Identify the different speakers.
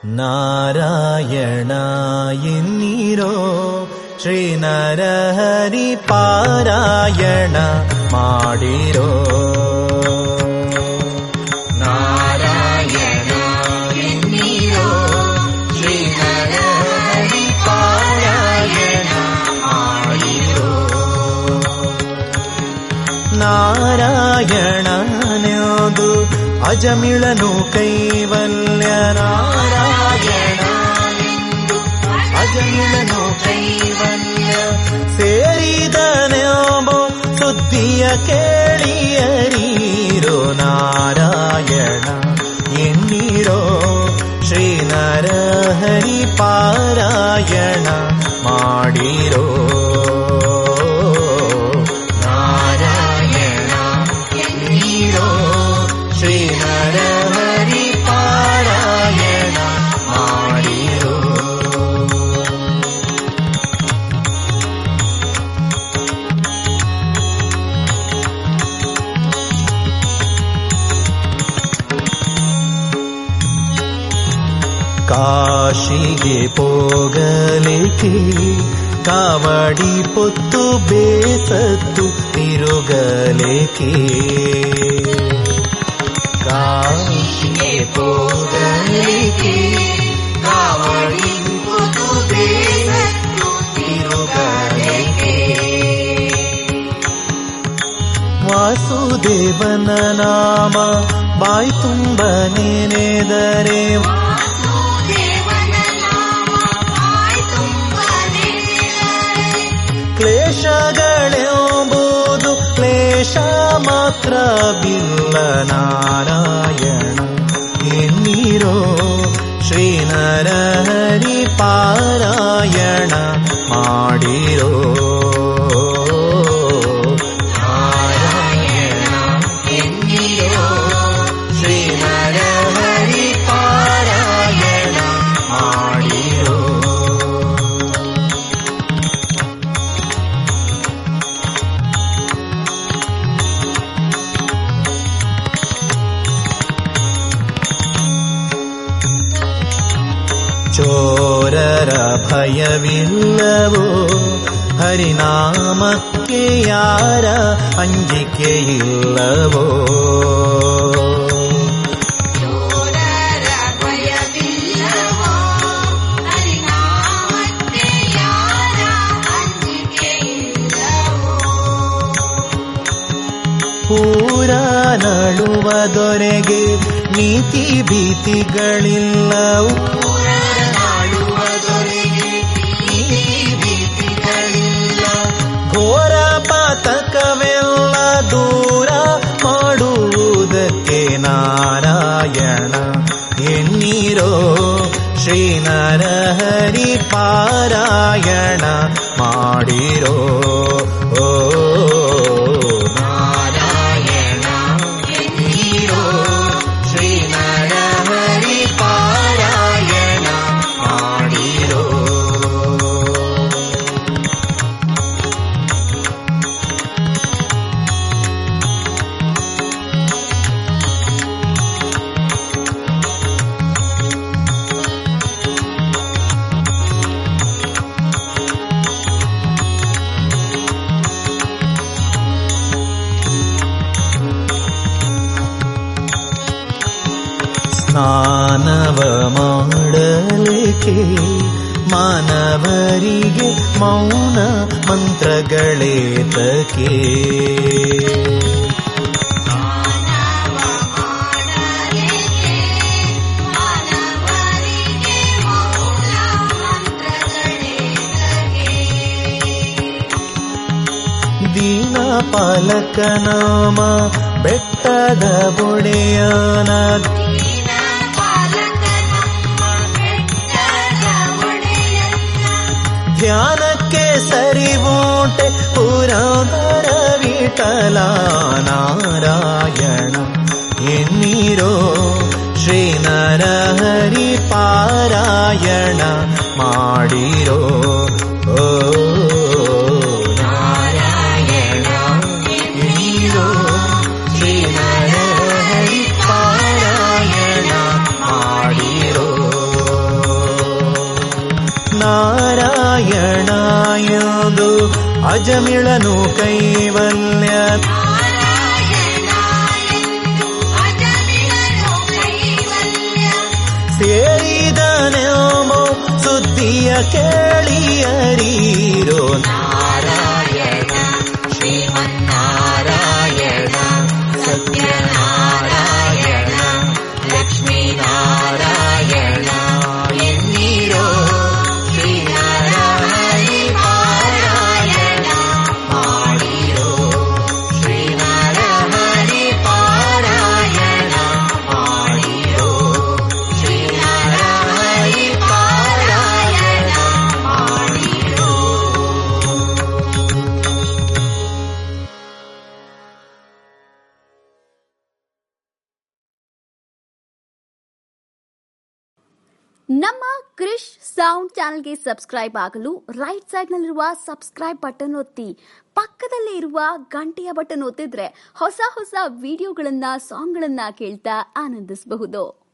Speaker 1: ನಾರಾಯಣ ಎನ್ನಿರೋ ಶ್ರೀ ನರಹರಿ ಪಾರಾಯಣ ಮಾಡಿರೋ. ನಾರಾಯಣ ಎನ್ನಿರೋ ಶ್ರೀ ನರಹರಿ ಪಾರಾಯಣ ಮಾಡಿರೋ. ನಾರಾಯಣನೆಂದು ಅಜಮಿಳನು ಕೈವಲ್ಯ. ನಾರಾಯಣ ಅಜಮಿಳನು ಕೈವಲ್ಯ ಸೇರಿದನೆಂಬೋ ಸುದ್ದಿಯ ಕೇಳಿಯರೀರೋ. ನಾರಾಯಣ ಎನ್ನಿರೋ ಶ್ರೀ ನರಹರಿ ಪಾರಾಯಣ ಮಾಡಿರೋ. ನಾರಾಯಣ ಎನ್ನಿರೋ ಶ್ರೀ ನರಹರಿ ಪಾರಾಯಣ ಮಾಡಿರೋ. ಕಾಶಿಗೆ ಹೋಗಲಿಕ್ಕೆ ಕಾವಡಿ ಪೊತ್ತು ಬೇಸತ್ತು ತಿರುಗಲಿಕ್ಕೆ. ಕಾಶಿಗೆ ಹೋಗಲಿಕ್ಕೆ ಕಾವಡಿ ಪೊತ್ತು ಬೇಸತ್ತು ತಿರುಗಲಿಕ್ಕೆ. ವಾಸುದೇವನ ನಾಮ ಬಾಯಿ ತುಂಬ ನೆನೆದರೆ. ಕ್ಲೇಶಗಳೆಂಬುದು ಕ್ಲೇಶ ಮಾತ್ರವಿಲ್ಲ. ನಾರಾಯಣ ಎನ್ನಿರೋ ಶ್ರೀ ನರಹರಿ ಪಾರಾಯಣ ಮಾಡಿರೋ. ನಾರಾಯಣ ಎನ್ನಿರೋ ಶ್ರೀ ನರಹರಿ ಪಾರಾಯಣ ಮಾಡಿರೋ. ಚೋರರ ಭಯವಿಲ್ಲವೋ ಹರಿನಾಮಕ್ಕೆ ಯಾರ ಅಂಜಿಕೆ ಇಲ್ಲವೋ.
Speaker 2: ಚೋರರ ಭಯವಿಲ್ಲವೋ ಹರಿನಾಮಕ್ಕೆ ಯಾರ ಅಂಜಿಕೆ ಇಲ್ಲವೋ.
Speaker 1: ಪೂರ ನಡುವ ದೊರೆಗೆ ನೀತಿ ಭೀತಿಗಳಿಲ್ಲವು. ಘೋರ ಪಾತಕವೆಲ್ಲ ದೂರ ಮಾಡುವುದಕ್ಕೆ ನಾರಾಯಣ ಎನ್ನಿರೋ ಶ್ರೀ ನರಹರಿ ಪಾರಾಯಣ ಮಾಡಿರೋ. ನಾರಾಯಣ ಎನ್ನಿರೋ ಶ್ರೀ ನರಹರಿ ಪಾರಾಯಣ ಮಾಡಿರೋ. ಸ್ನಾನವ ಮಾಡಲಿಕ್ಕೆ ಮಾನವರಿಗೆ ಮೌನ ಮಂತ್ರಗಳೇತಕ್ಕೆ. ದೀನ ಪಾಲಕ ನಾಮ ಬೆಟ್ಟದ ಬೊಡೆಯನ. ಧ್ಯಾನಕ್ಕೆ ಸರಿವೋಟೆ ಪುರಾದರ ವಿಠಲ. ನಾರಾಯಣ ಎನ್ನಿರೋ ಶ್ರೀ ನರಹರಿ ಪಾರಾಯಣ ಮಾಡಿರೋ. ನಾರಾಯಣ ಎನ್ನಿರೋ ಶ್ರೀ ನರಹರಿ ಪಾರಾಯಣ ಮಾಡಿರೋ. ಅಜಮಿಳನು ಕೈವಲ್ಯ
Speaker 2: ನಾರಾಯಣ ಎಂದು ಅಜಮಿಳನು ಕೈವಲ್ಯ
Speaker 1: ಸೇರಿದನೆಂಬೋ ಸುದ್ದಿಯ ಕೇಳಿಯರೀರೋ ನಾರಾಯಣ ಶ್ರೀಮನ್ನಾರಾಯಣ ಸತ್ಯನಾರಾಯಣ ಲಕ್ಷ್ಮೀನಾರಾಯಣ ಎನ್ನೀರೋ ಶ್ರೀನರಹರಿ ಪಾರಾಯಣ ಮಾಡಿರೋ ಶ್ರೀನರಹರಿ ಪಾರಾಯಣ ಮಾಡಿರೋ ಶ್ರೀನರಹರಿ ಪಾರಾಯಣ ಮಾಡಿರೋ.
Speaker 3: ನಮ್ಮ ಕ್ರಿಶ್ ಸೌಂಡ್ ಚಾನೆಲ್ಗೆ ಸಬ್ಸ್ಕ್ರೈಬ್ ಆಗಲು ರೈಟ್ ಸೈಡ್ನಲ್ಲಿರುವ ಸಬ್ಸ್ಕ್ರೈಬ್ ಬಟನ್ ಒತ್ತಿ, ಪಕ್ಕದಲ್ಲೇ ಇರುವ ಗಂಟೆಯ ಬಟನ್ ಒತ್ತಿದ್ರೆ ಹೊಸ ಹೊಸ ವಿಡಿಯೋಗಳನ್ನ ಸಾಂಗ್ಗಳನ್ನ ಕೇಳ್ತಾ ಆನಂದಿಸಬಹುದು.